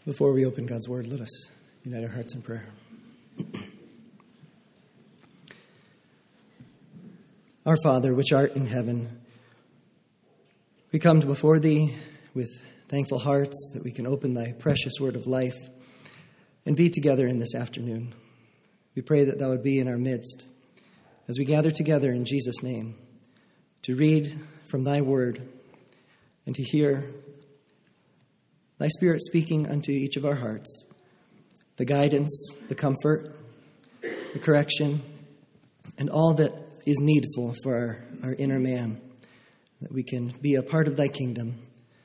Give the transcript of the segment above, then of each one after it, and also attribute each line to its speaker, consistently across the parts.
Speaker 1: Before we open God's Word, let us unite our hearts in prayer. Our Father, which art in heaven, we come before Thee with thankful hearts that we can open Thy precious Word of life and be together in this afternoon. We pray that Thou would be in our midst as we gather together in Jesus' name to read from Thy Word and to hear Thy Spirit speaking unto each of our hearts, the guidance, the comfort, the correction, and all that is needful for our inner man, that we can be a part of Thy kingdom.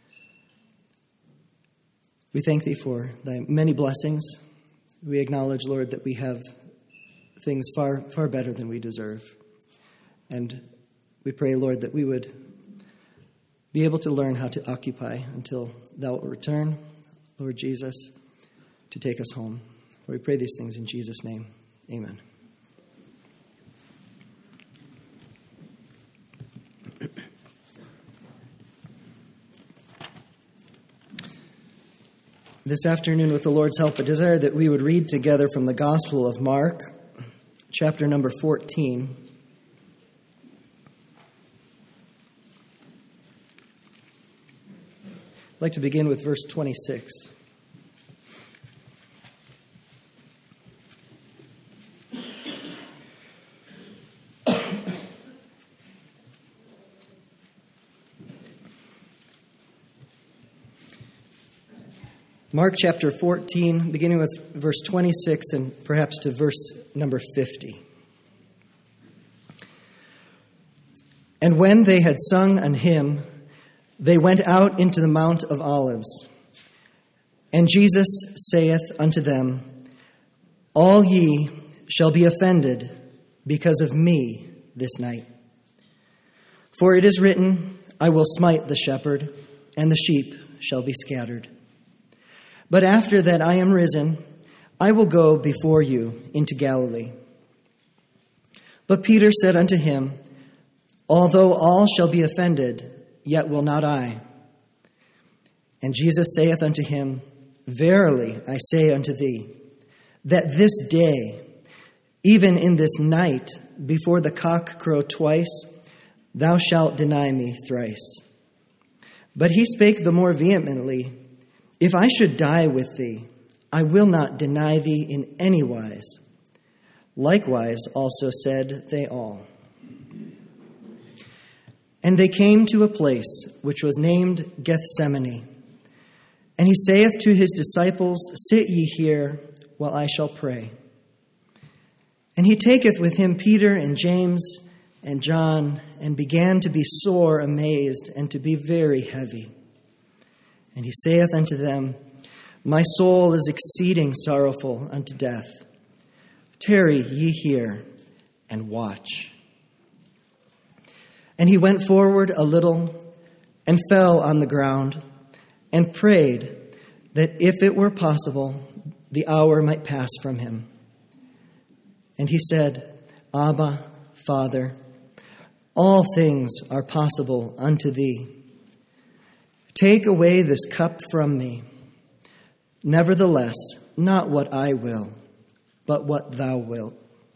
Speaker 1: We thank Thee for Thy many blessings. We acknowledge, Lord, that we have things far, far better than we deserve. And we pray, Lord, that we would be able to learn how to occupy until Thou wilt return, Lord Jesus, to take us home. For we pray these things in Jesus' name. Amen. This afternoon, with the Lord's help, I desire that we would read together from the Gospel of Mark, chapter number 14. I'd like to begin with verse 26. Mark chapter 14, beginning with verse 26 and perhaps to verse number 50. And when they had sung an hymn, they went out into the Mount of Olives. And Jesus saith unto them, All ye shall be offended because of me this night. For it is written, I will smite the shepherd, and the sheep shall be scattered. But after that I am risen, I will go before you into Galilee. But Peter said unto him, Although all shall be offended, yet will not I. And Jesus saith unto him, Verily I say unto thee, that this day, even in this night, before the cock crow twice, thou shalt deny me thrice. But he spake the more vehemently, If I should die with thee, I will not deny thee in any wise. Likewise also said they all. And they came to a place which was named Gethsemane. And he saith to his disciples, Sit ye here, while I shall pray. And he taketh with him Peter and James and John, and began to be sore amazed, and to be very heavy. And he saith unto them, My soul is exceeding sorrowful unto death. Tarry ye here, and watch. And he went forward a little, and fell on the ground, and prayed that if it were possible, the hour might pass from him. And he said, Abba, Father, all things are possible unto thee. Take away this cup from me. Nevertheless, not what I will, but what thou wilt.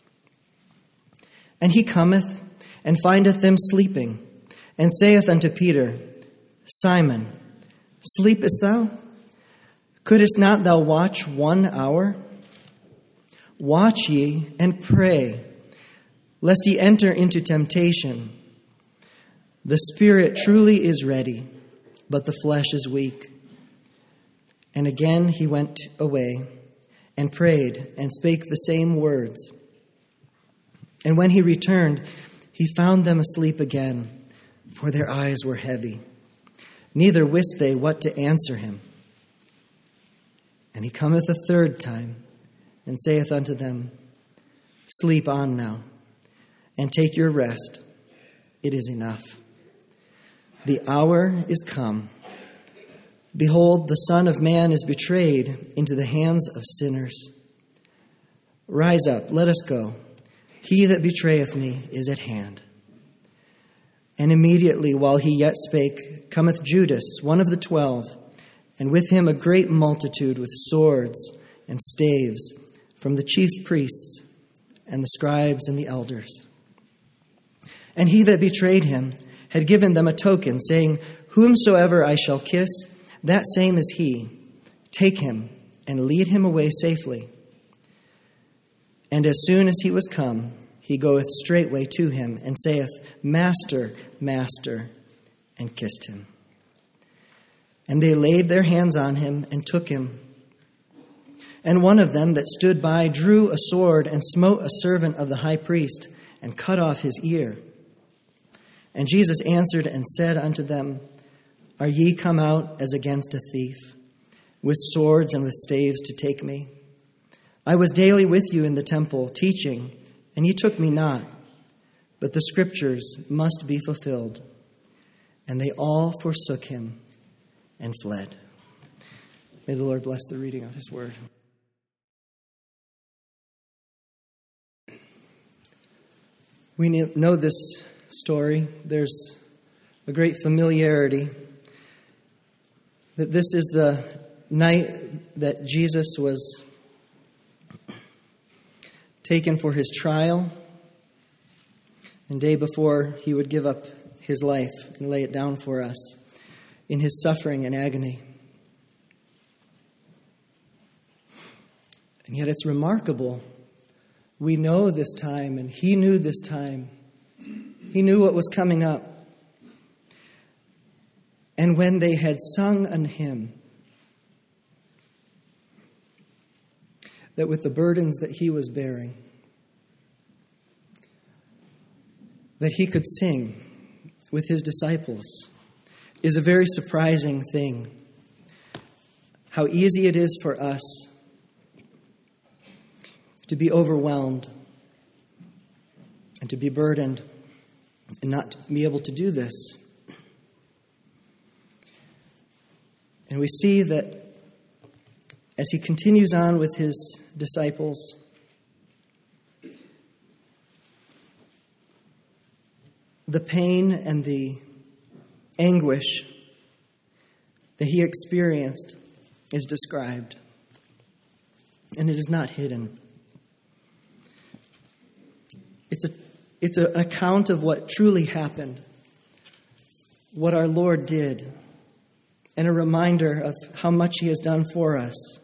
Speaker 1: And he cometh, and findeth them sleeping, and saith unto Peter, Simon, sleepest thou? Couldest not thou watch 1 hour? Watch ye and pray, lest ye enter into temptation. The spirit truly is ready, but the flesh is weak. And again he went away, and prayed, and spake the same words. And when he returned, he found them asleep again, for their eyes were heavy. Neither wist they what to answer him. And he cometh a third time, and saith unto them, Sleep on now, and take your rest. It is enough. The hour is come. Behold, the Son of Man is betrayed into the hands of sinners. Rise up, let us go. He that betrayeth me is at hand. And immediately, while he yet spake, cometh Judas, one of the 12, and with him a great multitude with swords and staves from the chief priests and the scribes and the elders. And he that betrayed him had given them a token, saying, Whomsoever I shall kiss, that same is he. Take him and lead him away safely. And as soon as he was come, he goeth straightway to him, and saith, Master, Master, and kissed him. And they laid their hands on him, and took him. And one of them that stood by drew a sword, and smote a servant of the high priest, and cut off his ear. And Jesus answered and said unto them, Are ye come out as against a thief, with swords and with staves to take me? I was daily with you in the temple, teaching, and ye took me not. But the scriptures must be fulfilled. And they all forsook him and fled. May the Lord bless the reading of his word. We know this story. There's a great familiarity that this is the night that Jesus was taken for his trial, and day before he would give up his life and lay it down for us in his suffering and agony. And yet it's remarkable. We know this time, and he knew this time. He knew what was coming up. And when they had sung an hymn, that with the burdens that he was bearing, that he could sing with his disciples, is a very surprising thing. How easy it is for us to be overwhelmed and to be burdened and not to be able to do this. And we see that as he continues on with his disciples, the pain and the anguish that he experienced is described, and it is not hidden. It's an account of what truly happened, what our Lord did, and a reminder of how much he has done for us.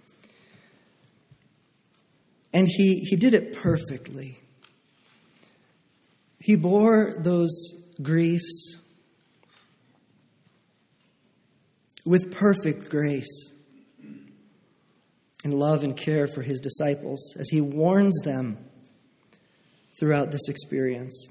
Speaker 1: And he did it perfectly. He bore those griefs with perfect grace and love and care for his disciples as he warns them throughout this experience.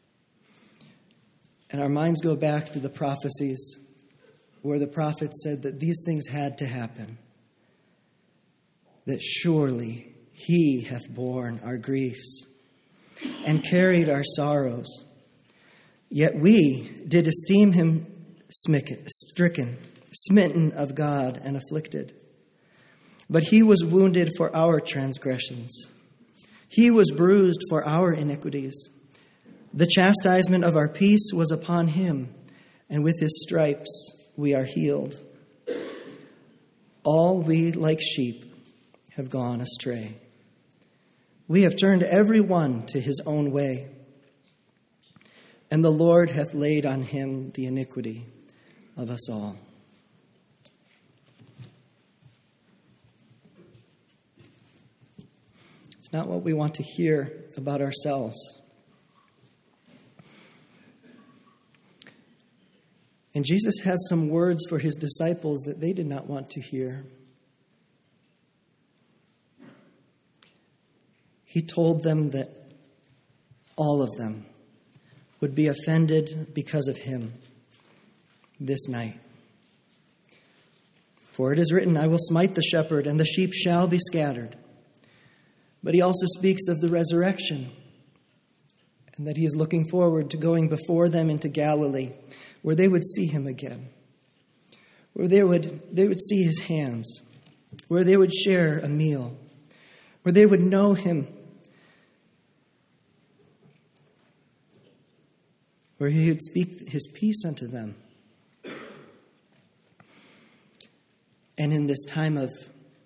Speaker 1: And our minds go back to the prophecies where the prophets said that these things had to happen, that surely he hath borne our griefs and carried our sorrows. Yet we did esteem him stricken, smitten of God, and afflicted. But he was wounded for our transgressions. He was bruised for our iniquities. The chastisement of our peace was upon him, and with his stripes we are healed. All we, like sheep, have gone astray. We have turned every one to his own way, and the Lord hath laid on him the iniquity of us all. It's not what we want to hear about ourselves. And Jesus has some words for his disciples that they did not want to hear. He told them that all of them would be offended because of him this night. For it is written, I will smite the shepherd, and the sheep shall be scattered. But he also speaks of the resurrection, and that he is looking forward to going before them into Galilee, where they would see him again, where they would see his hands, where they would share a meal, where they would know him, where he would speak his peace unto them. And in this time of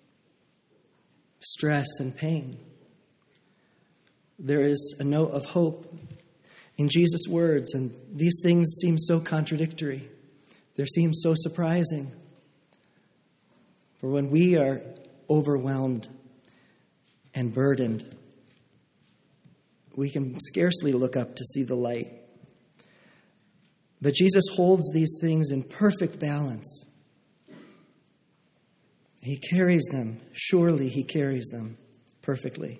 Speaker 1: stress and pain, there is a note of hope in Jesus' words, and these things seem so contradictory. They seem so surprising. For when we are overwhelmed and burdened, we can scarcely look up to see the light. But Jesus holds these things in perfect balance. He carries them. Surely he carries them perfectly.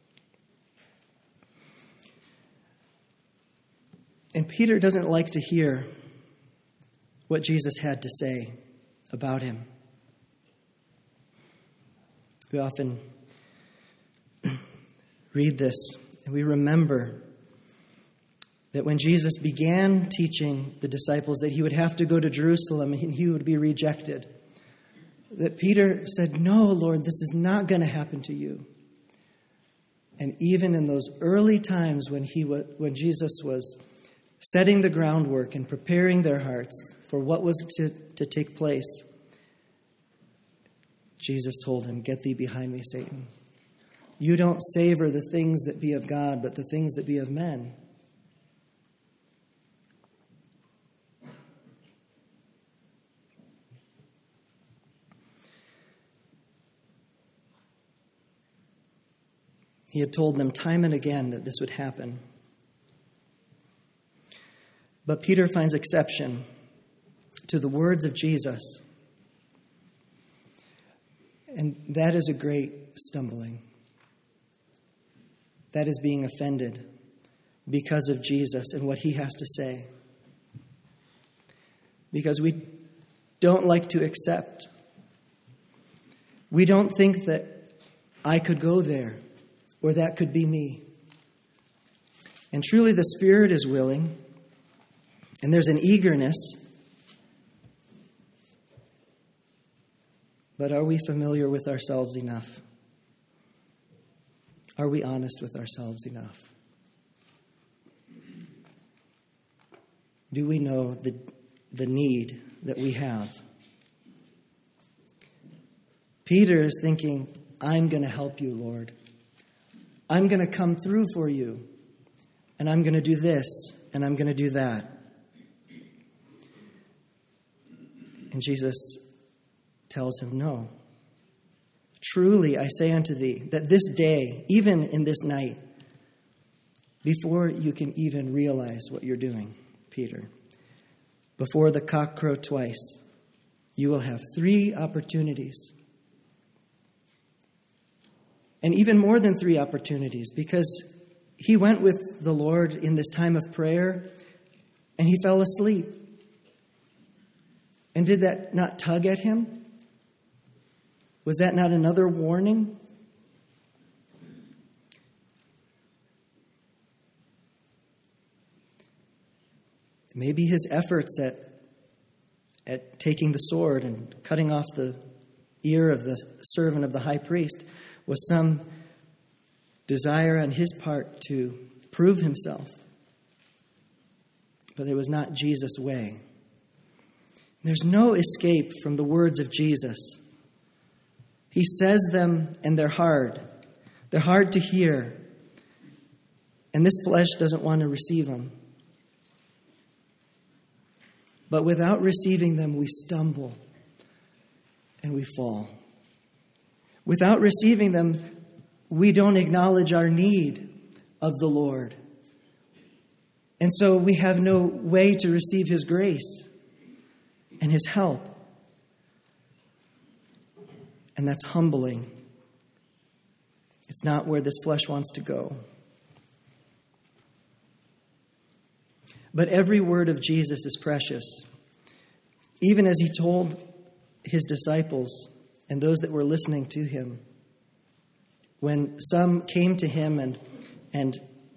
Speaker 1: And Peter doesn't like to hear what Jesus had to say about him. We often read this and we remember that when Jesus began teaching the disciples that he would have to go to Jerusalem and he would be rejected, that Peter said, "No, Lord, this is not going to happen to you." And even in those early times when Jesus was setting the groundwork and preparing their hearts for what was to take place, Jesus told him, "Get thee behind me, Satan. You don't savor the things that be of God, but the things that be of men." He had told them time and again that this would happen. But Peter finds exception to the words of Jesus. And that is a great stumbling. That is being offended because of Jesus and what he has to say. Because we don't like to accept. We don't think that I could go there or that could be me. And truly the Spirit is willing, and there's an eagerness. But are we familiar with ourselves enough? Are we honest with ourselves enough? Do we know the need that we have? Peter is thinking, "I'm going to help you, Lord. I'm going to come through for you. And I'm going to do this, and I'm going to do that." And Jesus tells him, "No. Truly I say unto thee, that this day, even in this night, before you can even realize what you're doing, Peter, before the cock crow twice, you will have 3 opportunities." And even more than 3 opportunities, because he went with the Lord in this time of prayer, and he fell asleep. And did that not tug at him? Was that not another warning? Maybe his efforts at taking the sword and cutting off the ear of the servant of the high priest was some desire on his part to prove himself. But it was not Jesus' way. There's no escape from the words of Jesus. He says them and they're hard. They're hard to hear. And this flesh doesn't want to receive them. But without receiving them, we stumble and we fall. Without receiving them, we don't acknowledge our need of the Lord. And so we have no way to receive his grace and his help. And that's humbling. It's not where this flesh wants to go. But every word of Jesus is precious. Even as he told his disciples and those that were listening to him, when some came to him and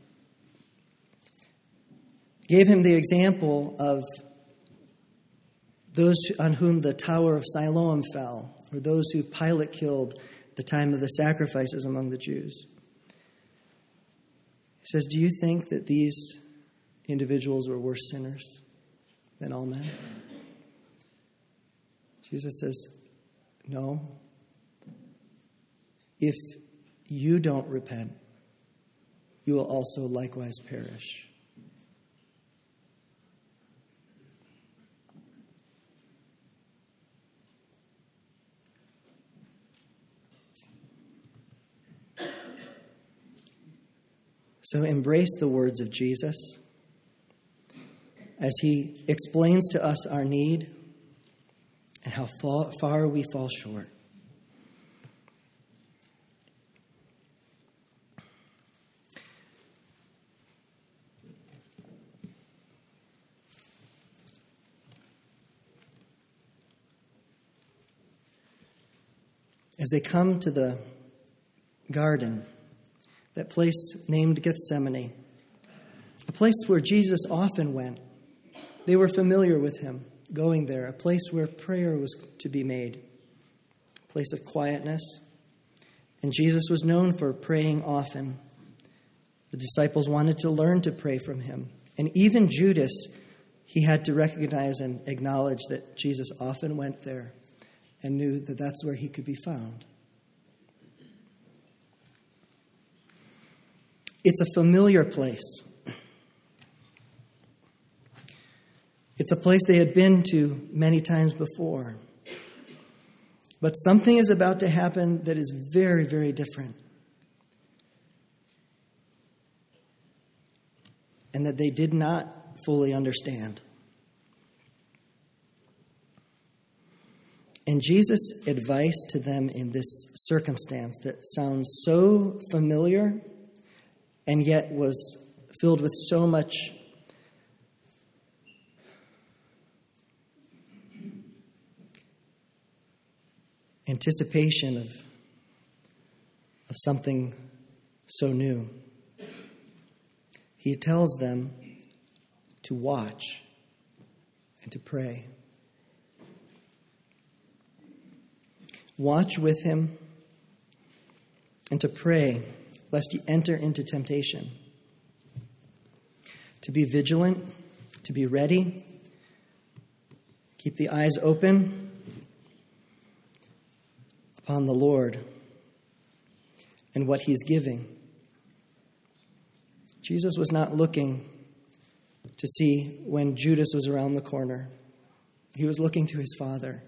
Speaker 1: gave him the example of those on whom the Tower of Siloam fell, or those who Pilate killed at the time of the sacrifices among the Jews. He says, "Do you think that these individuals were worse sinners than all men?" Jesus says, No. If you don't repent, you will also likewise perish. So embrace the words of Jesus as he explains to us our need and how far we fall short. As they come to the garden, that place named Gethsemane, a place where Jesus often went. They were familiar with him going there, a place where prayer was to be made, a place of quietness. And Jesus was known for praying often. The disciples wanted to learn to pray from him. And even Judas, he had to recognize and acknowledge that Jesus often went there and knew that that's where he could be found. It's a familiar place. It's a place they had been to many times before. But something is about to happen that is very, very different. And that they did not fully understand. And Jesus' advice to them in this circumstance that sounds so familiar and yet was filled with so much anticipation of something so new. He tells them to watch and to pray. Watch with him and to pray lest you enter into temptation. To be vigilant, to be ready, keep the eyes open upon the Lord and what he's giving. Jesus was not looking to see when Judas was around the corner. He was looking to his Father.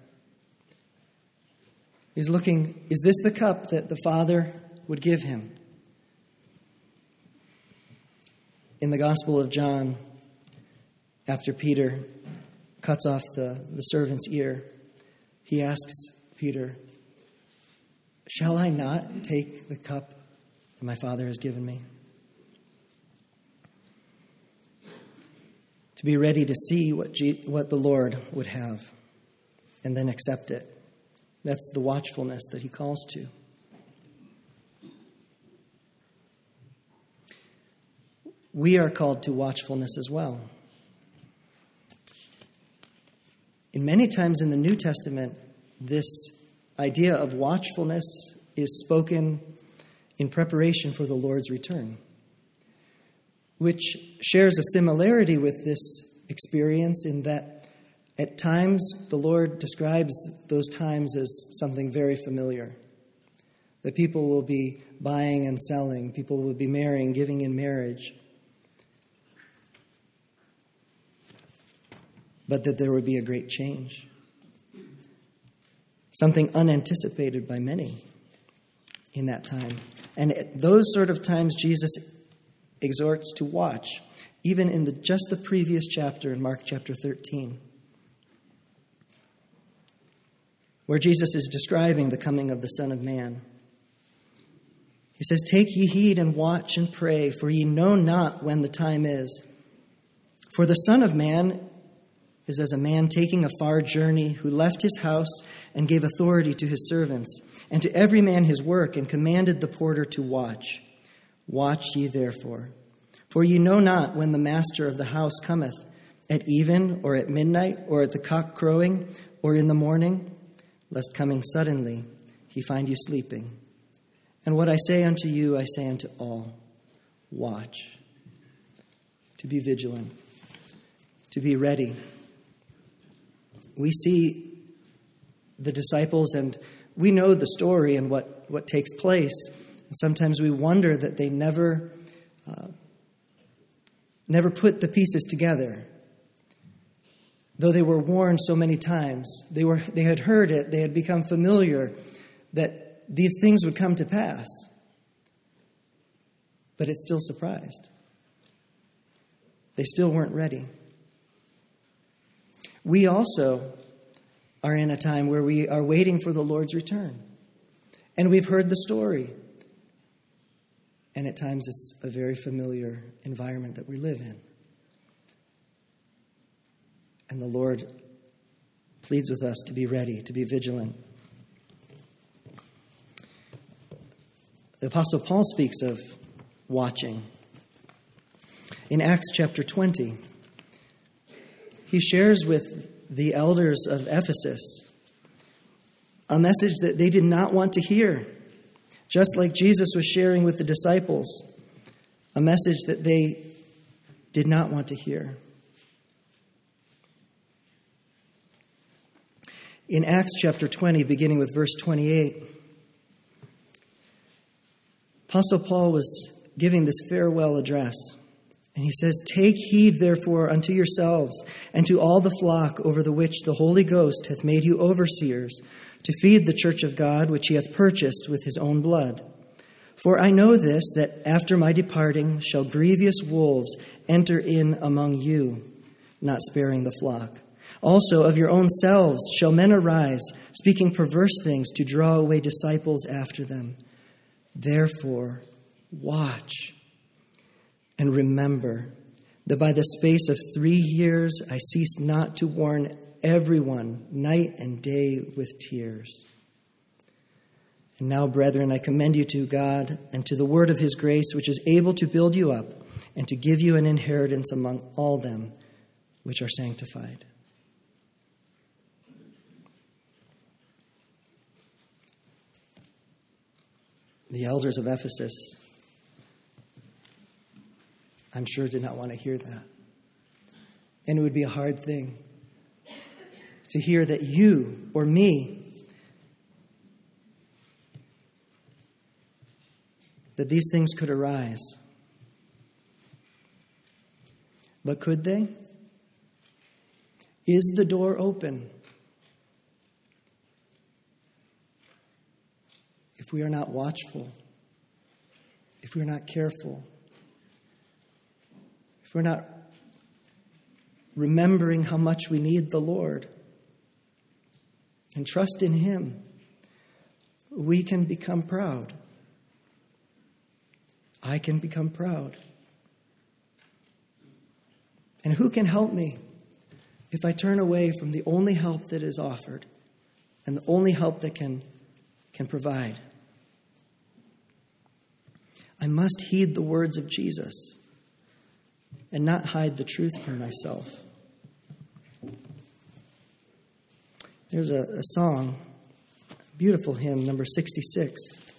Speaker 1: He's looking, is this the cup that the Father would give him? In the Gospel of John, after Peter cuts off the servant's ear, he asks Peter, shall I not take the cup that my Father has given me? To be ready to see what the Lord would have and then accept it. That's the watchfulness that he calls to. We are called to watchfulness as well. In many times in the New Testament, this idea of watchfulness is spoken in preparation for the Lord's return, which shares a similarity with this experience in that at times the Lord describes those times as something very familiar. That people will be buying and selling, people will be marrying, giving in marriage. But that there would be a great change. Something unanticipated by many in that time. And at those sort of times, Jesus exhorts to watch, even in just the previous chapter in Mark chapter 13, where Jesus is describing the coming of the Son of Man. He says, take ye heed and watch and pray, for ye know not when the time is. For the Son of Man is as a man taking a far journey, who left his house and gave authority to his servants, and to every man his work, and commanded the porter to watch. Watch ye therefore, for ye know not when the master of the house cometh, at even, or at midnight, or at the cock crowing, or in the morning, lest coming suddenly he find you sleeping. And what I say unto you, I say unto all, watch. To be vigilant, to be ready. We see the disciples, and we know the story and what takes place. And sometimes we wonder that they never put the pieces together. Though they were warned so many times, they had heard it, they had become familiar that these things would come to pass. But it still surprised. They still weren't ready. We also are in a time where we are waiting for the Lord's return. And we've heard the story. And at times it's a very familiar environment that we live in. And the Lord pleads with us to be ready, to be vigilant. The Apostle Paul speaks of watching. In Acts chapter 20, he shares with the elders of Ephesus a message that they did not want to hear, just like Jesus was sharing with the disciples, a message that they did not want to hear. In Acts chapter 20, beginning with verse 28, Apostle Paul was giving this farewell address. And he says, "Take heed, therefore, unto yourselves and to all the flock over the which the Holy Ghost hath made you overseers, to feed the church of God, which he hath purchased with his own blood. For I know this, that after my departing shall grievous wolves enter in among you, not sparing the flock. Also of your own selves shall men arise, speaking perverse things to draw away disciples after them. Therefore, watch and remember that by the space of 3 years I ceased not to warn everyone night and day with tears. And now, brethren, I commend you to God and to the word of his grace, which is able to build you up and to give you an inheritance among all them which are sanctified." The elders of Ephesus, I'm sure, did not want to hear that. And it would be a hard thing to hear that you or me, that these things could arise. But could they? Is the door open? If we are not watchful, if we're not careful, if we're not remembering how much we need the Lord and trust in him, we can become proud. I can become proud. And who can help me if I turn away from the only help that is offered and the only help that can provide? I must heed the words of Jesus and not hide the truth from myself. There's a song, a beautiful hymn, number 66.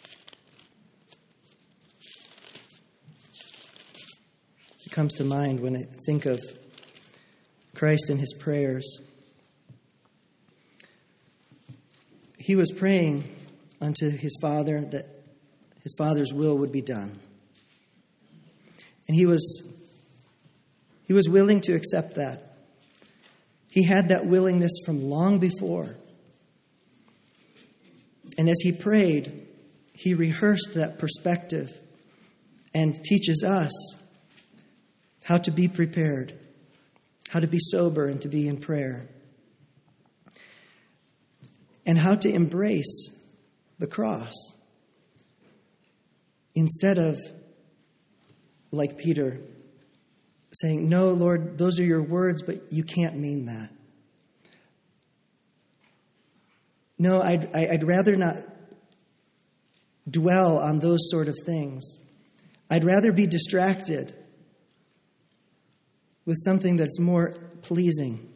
Speaker 1: It comes to mind when I think of Christ and his prayers. He was praying unto his Father that his Father's will would be done. And he was willing to accept that. He had that willingness from long before. And as he prayed, he rehearsed that perspective and teaches us how to be prepared, how to be sober and to be in prayer, and how to embrace the cross instead of, like Peter, saying, "No, Lord, those are your words, but you can't mean that. No, I'd rather not dwell on those sort of things. I'd rather be distracted with something that's more pleasing."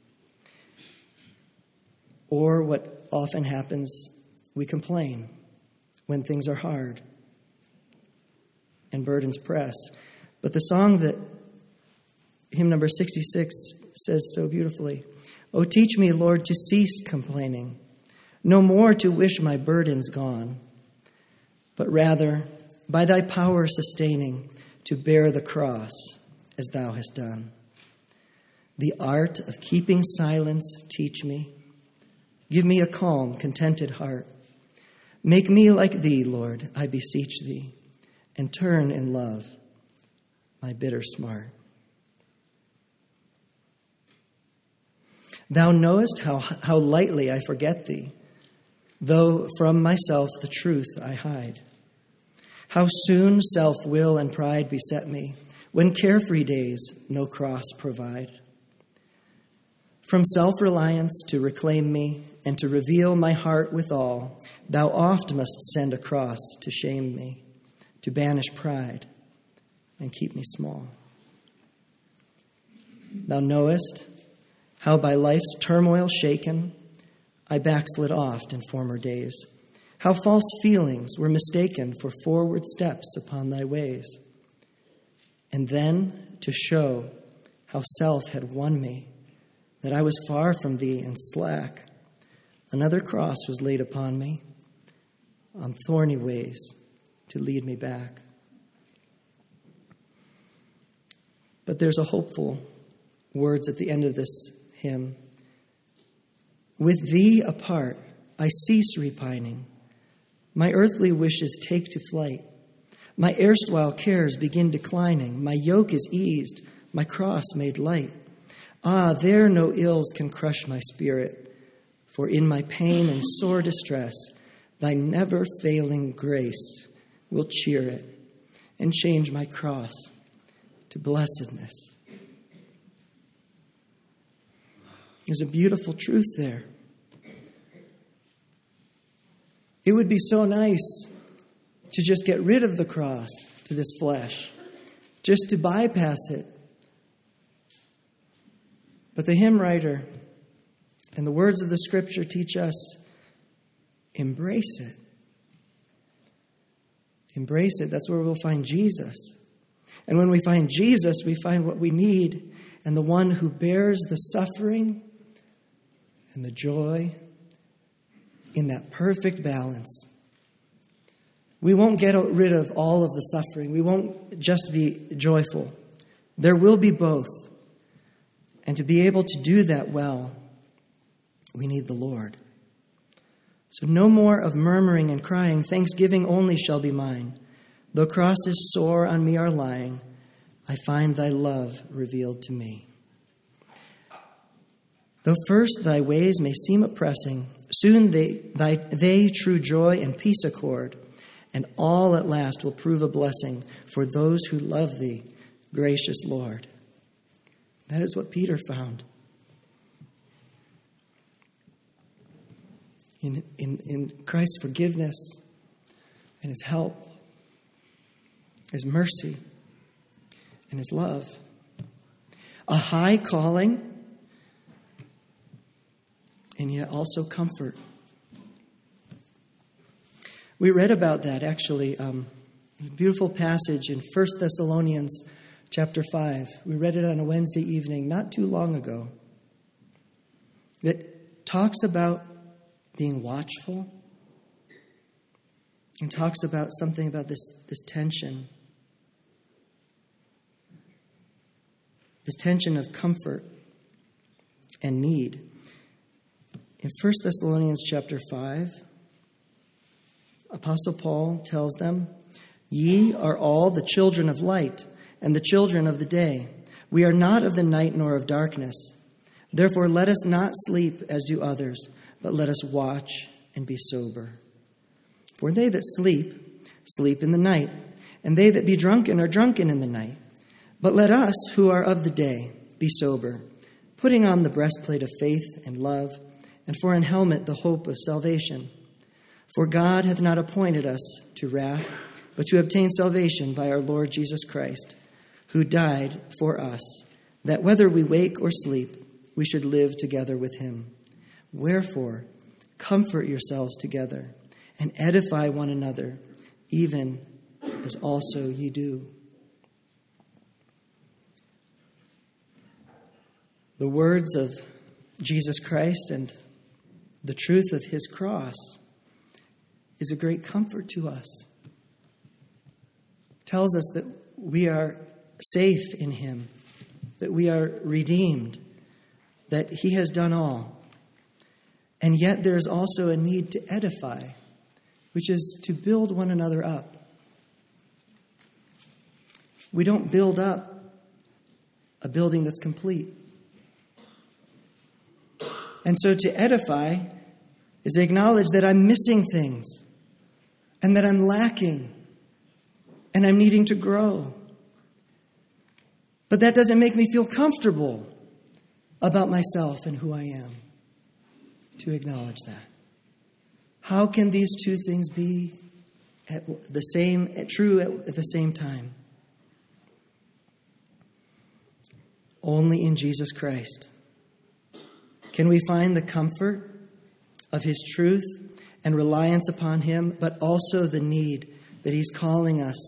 Speaker 1: Or what often happens, we complain when things are hard and burdens press. But the song that hymn number 66 says so beautifully, "Oh, teach me, Lord, to cease complaining, no more to wish my burdens gone, but rather, by thy power sustaining, to bear the cross as thou hast done. The art of keeping silence teach me. Give me a calm, contented heart. Make me like thee, Lord, I beseech thee, and turn in love my bitter smart. Thou knowest how lightly I forget thee, though from myself the truth I hide. How soon self-will and pride beset me, when carefree days no cross provide. From self-reliance to reclaim me, and to reveal my heart withal, thou oft must send a cross to shame me, to banish pride and keep me small. Thou knowest how by life's turmoil shaken, I backslid oft in former days, how false feelings were mistaken for forward steps upon thy ways. And then to show how self had won me, that I was far from thee and slack, another cross was laid upon me, on thorny ways to lead me back. But there's a hopeful words at the end of this hymn. With thee apart, I cease repining. My earthly wishes take to flight. My erstwhile cares begin declining. My yoke is eased, my cross made light. Ah, there no ills can crush my spirit, for in my pain and sore distress, thy never-failing grace will cheer it and change my cross to blessedness. There's a beautiful truth there. It would be so nice to just get rid of the cross to this flesh, just to bypass it. But the hymn writer and the words of the Scripture teach us, embrace it. Embrace it. That's where we'll find Jesus. And when we find Jesus, we find what we need, and the one who bears the suffering and the joy in that perfect balance. We won't get rid of all of the suffering. We won't just be joyful. There will be both. And to be able to do that well, we need the Lord. So no more of murmuring and crying. Thanksgiving only shall be mine. Though crosses sore on me are lying, I find thy love revealed to me. Though first thy ways may seem oppressing, soon they true joy and peace accord, and all at last will prove a blessing for those who love thee, gracious Lord. That is what Peter found. In Christ's forgiveness and his help, his mercy, and his love. A high calling, and yet also comfort. We read about that, actually. A beautiful passage in 1 Thessalonians chapter 5. We read it on a Wednesday evening not too long ago. That talks about being watchful and talks about something about this tension. This tension of comfort and need. In 1 Thessalonians chapter 5, Apostle Paul tells them, "Ye are all the children of light and the children of the day. We are not of the night nor of darkness. Therefore let us not sleep as do others, but let us watch and be sober. For they that sleep, sleep in the night, and they that be drunken are drunken in the night. But let us, who are of the day, be sober, putting on the breastplate of faith and love, and for an helmet the hope of salvation. For God hath not appointed us to wrath, but to obtain salvation by our Lord Jesus Christ, who died for us, that whether we wake or sleep, we should live together with him. Wherefore, comfort yourselves together, and edify one another, even as also ye do." The words of Jesus Christ and the truth of his cross is a great comfort to us. It tells us that we are safe in him, that we are redeemed, that he has done all. And yet there is also a need to edify, which is to build one another up. We don't build up a building that's complete. And so to edify is to acknowledge that I'm missing things and that I'm lacking and I'm needing to grow. But that doesn't make me feel comfortable about myself and who I am, to acknowledge that. How can these two things be true at the same time? Only in Jesus Christ can we find the comfort of his truth and reliance upon him, but also the need that he's calling us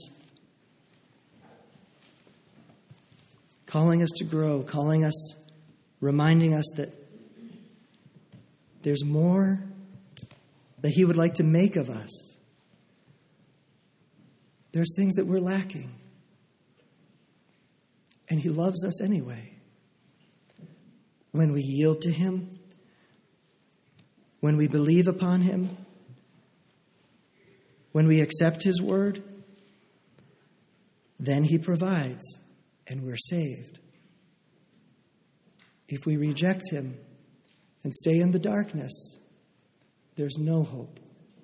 Speaker 1: to grow, reminding us that there's more that he would like to make of us. There's things that we're lacking. And he loves us anyway. When we yield to him, when we believe upon him, when we accept his word, then he provides and we're saved. If we reject him and stay in the darkness, there's no hope.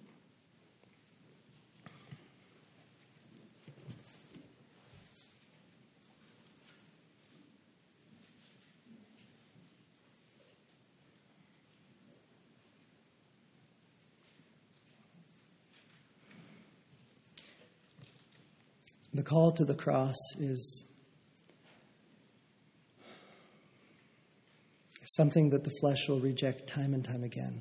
Speaker 1: The call to the cross is something that the flesh will reject time and time again.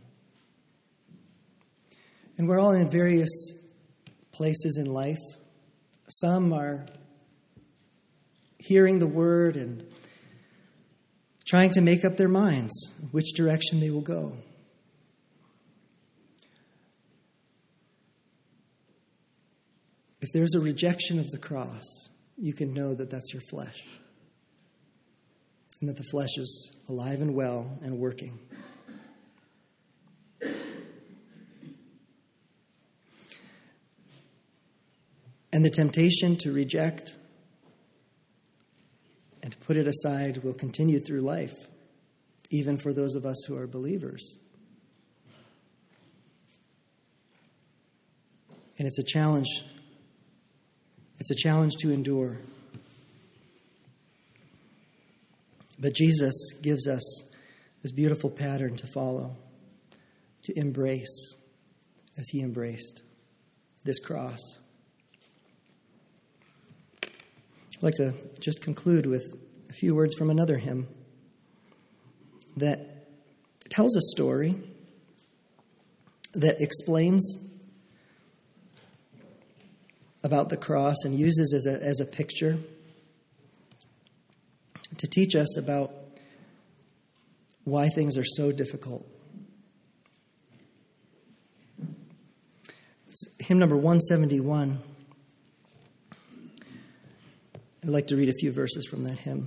Speaker 1: And we're all in various places in life. Some are hearing the word and trying to make up their minds which direction they will go. If there's a rejection of the cross, you can know that that's your flesh, and that the flesh is alive and well and working. And the temptation to reject and to put it aside will continue through life, even for those of us who are believers. And it's a challenge. It's a challenge to endure. But Jesus gives us this beautiful pattern to follow, to embrace as he embraced this cross. I'd like to just conclude with a few words from another hymn that tells a story that explains about the cross and uses as a picture to teach us about why things are so difficult. It's hymn number 171. I'd like to read a few verses from that hymn.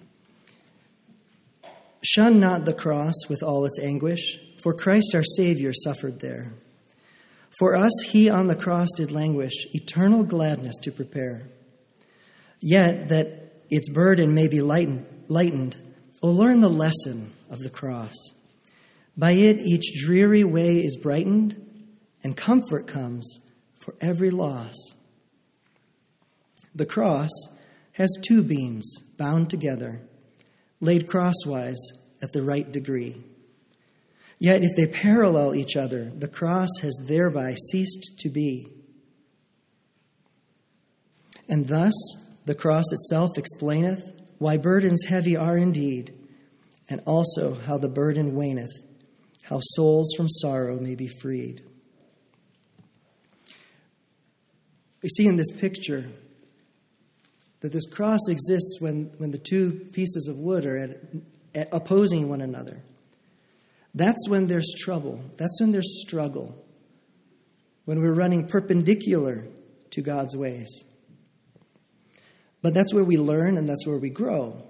Speaker 1: Shun not the cross with all its anguish, for Christ our Savior suffered there. For us he on the cross did languish, eternal gladness to prepare. Yet that its burden may be lightened, O learn the lesson of the cross. By it each dreary way is brightened, and comfort comes for every loss. The cross has two beams bound together, laid crosswise at the right degree. Yet if they parallel each other, the cross has thereby ceased to be. And thus the cross itself explaineth why burdens heavy are indeed, and also how the burden waneth, how souls from sorrow may be freed. We see in this picture that this cross exists when the two pieces of wood are opposing one another. That's when there's trouble. That's when there's struggle. When we're running perpendicular to God's ways. But that's where we learn and that's where we grow.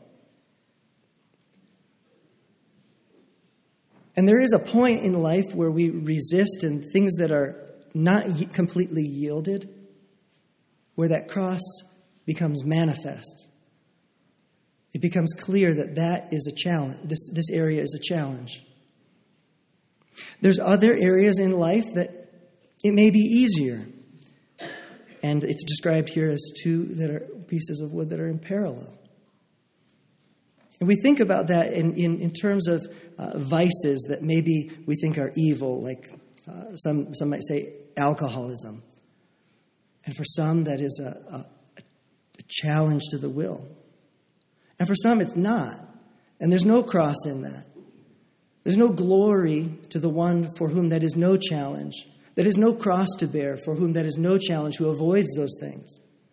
Speaker 1: And there is a point in life where we resist and things that are not completely yielded, where that cross becomes manifest. It becomes clear that that is a challenge. This area is a challenge. There's other areas in life that it may be easier. And it's described here as two that are pieces of wood that are in parallel. And we think about that in terms of vices that maybe we think are evil, like some might say alcoholism. And for some, that is a challenge to the will. And for some, it's not. And there's no cross in that. There's no glory to the one for whom that is no challenge. That is no cross to bear, for whom that is no challenge, who avoids those things.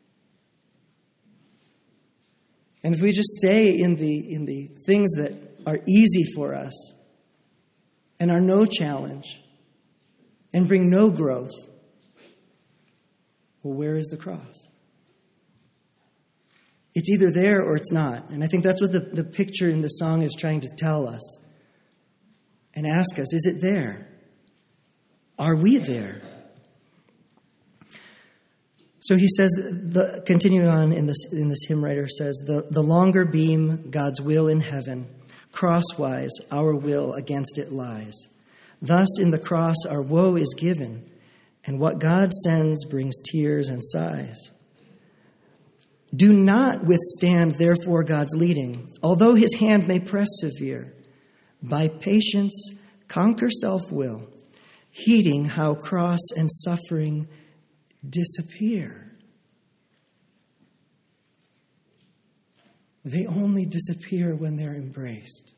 Speaker 1: And if we just stay in the things that are easy for us and are no challenge and bring no growth, well, where is the cross? It's either there or it's not. And I think that's what the picture in the song is trying to tell us and ask us, is it there? Are we there? So he says, continuing on in this hymn writer says, the longer beam, God's will in heaven, crosswise our will against it lies. Thus in the cross our woe is given, and what God sends brings tears and sighs. Do not withstand, therefore, God's leading, although his hand may press severe. By patience conquer self-will, heeding how cross and suffering disappear. They only disappear when they're embraced.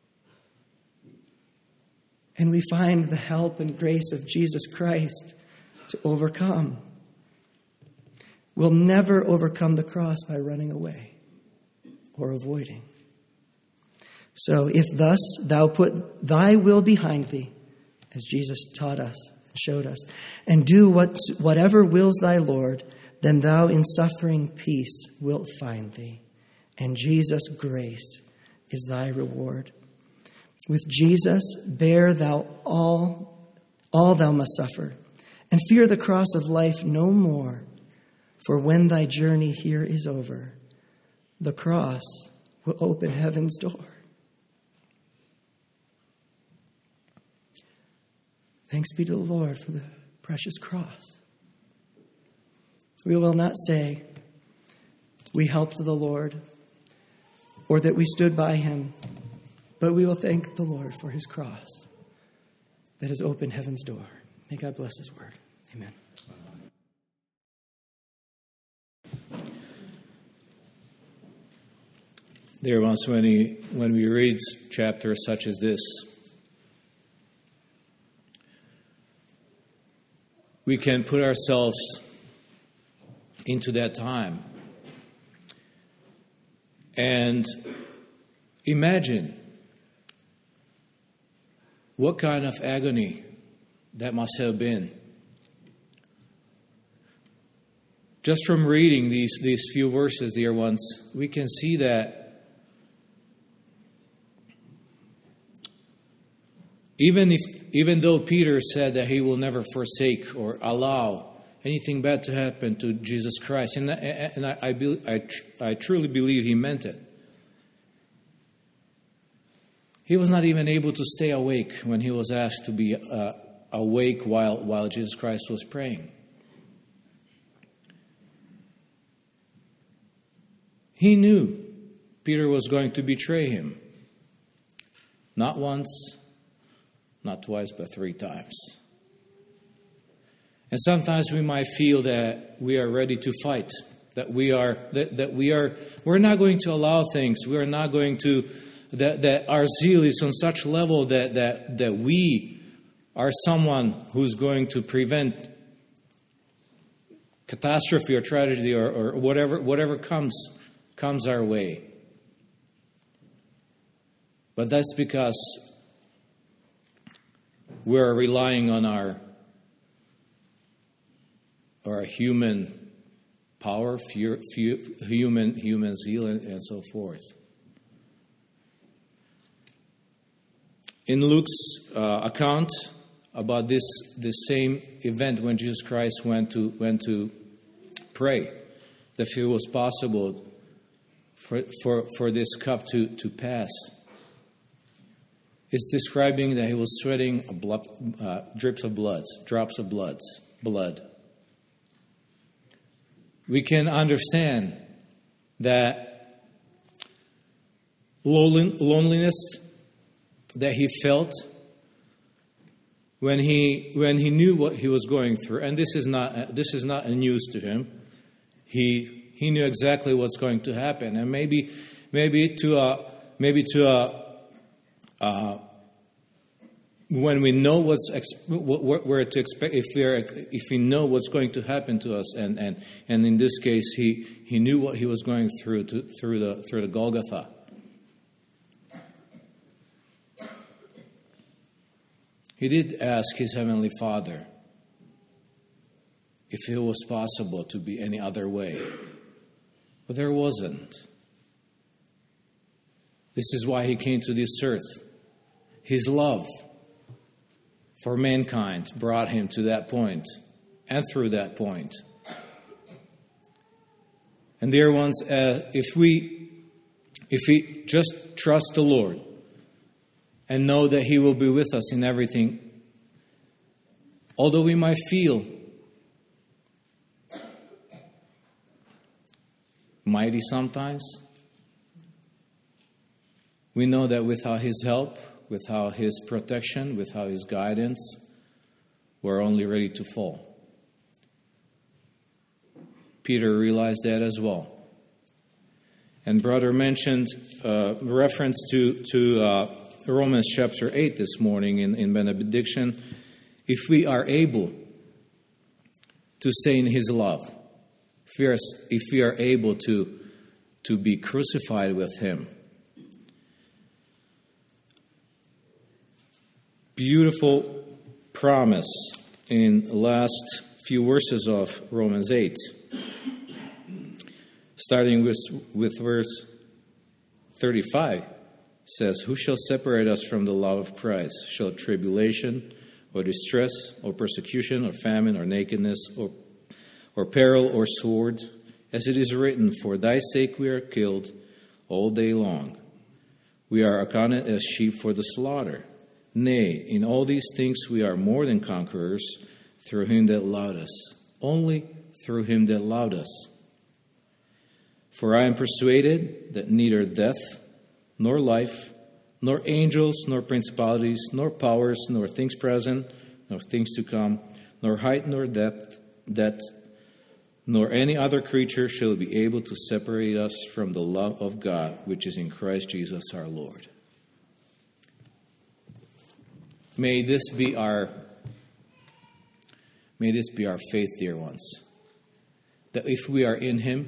Speaker 1: And we find the help and grace of Jesus Christ to overcome. We'll never overcome the cross by running away or avoiding. So if thus thou put thy will behind thee, as Jesus taught us, showed us, and do whatever wills thy Lord, then thou in suffering peace wilt find thee, and Jesus' grace is thy reward. With Jesus bear thou all thou must suffer, and fear the cross of life no more, for when thy journey here is over, the cross will open heaven's door. Thanks be to the Lord for the precious cross. We will not say we helped the Lord or that we stood by him, but we will thank the Lord for his cross that has opened heaven's door. May God bless his word. Amen.
Speaker 2: Dear ones, when we read chapters such as this, we can put ourselves into that time and imagine what kind of agony that must have been. Just from reading these few verses, dear ones, we can see that even though Peter said that he will never forsake or allow anything bad to happen to Jesus Christ, and I truly believe he meant it, he was not even able to stay awake when he was asked to be awake while Jesus Christ was praying. He knew Peter was going to betray him. Not once, not twice, but 3 times. And sometimes we might feel that we are ready to fight, we're not going to allow things. We are not going to, that our zeal is on such level that we are someone who's going to prevent catastrophe or tragedy or whatever comes our way. But that's because we're relying on our human power, human zeal, and so forth. In Luke's account about this same event when Jesus Christ went to pray, that if it was possible for this cup to pass, it's describing that he was sweating drops of blood. We can understand that loneliness that he felt when he knew what he was going through, and this is not a news to him. He knew exactly what's going to happen, and maybe when we know what we're to expect, if we know what's going to happen to us, and in this case, he knew what he was going through through the Golgotha. He did ask his heavenly Father if it was possible to be any other way, but there wasn't. This is why he came to this earth. His love for mankind brought him to that point and through that point. And dear ones, if we just trust the Lord and know that He will be with us in everything, although we might feel mighty sometimes, we know that without His help, without His protection, without His guidance, we're only ready to fall. Peter realized that as well. And brother mentioned reference to Romans chapter 8 this morning in benediction. If we are able to stay in His love, if we are able to be crucified with Him, beautiful promise in the last few verses of Romans 8. Starting with verse 35, says, "Who shall separate us from the love of Christ? Shall tribulation, or distress, or persecution, or famine, or nakedness, or peril, or sword? As it is written, for thy sake we are killed all day long. We are accounted as sheep for the slaughter. Nay, in all these things we are more than conquerors through Him that loved us." Only through Him that loved us. "For I am persuaded that neither death, nor life, nor angels, nor principalities, nor powers, nor things present, nor things to come, nor height, nor depth, nor any other creature shall be able to separate us from the love of God, which is in Christ Jesus our Lord." May this be our faith, dear ones, that if we are in Him,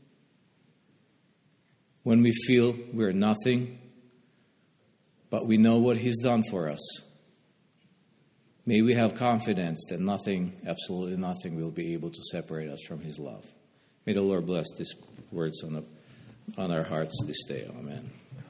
Speaker 2: when we feel we're nothing, but we know what He's done for us, may we have confidence that nothing, absolutely nothing, will be able to separate us from His love. May the Lord bless these words on our hearts this day. Amen.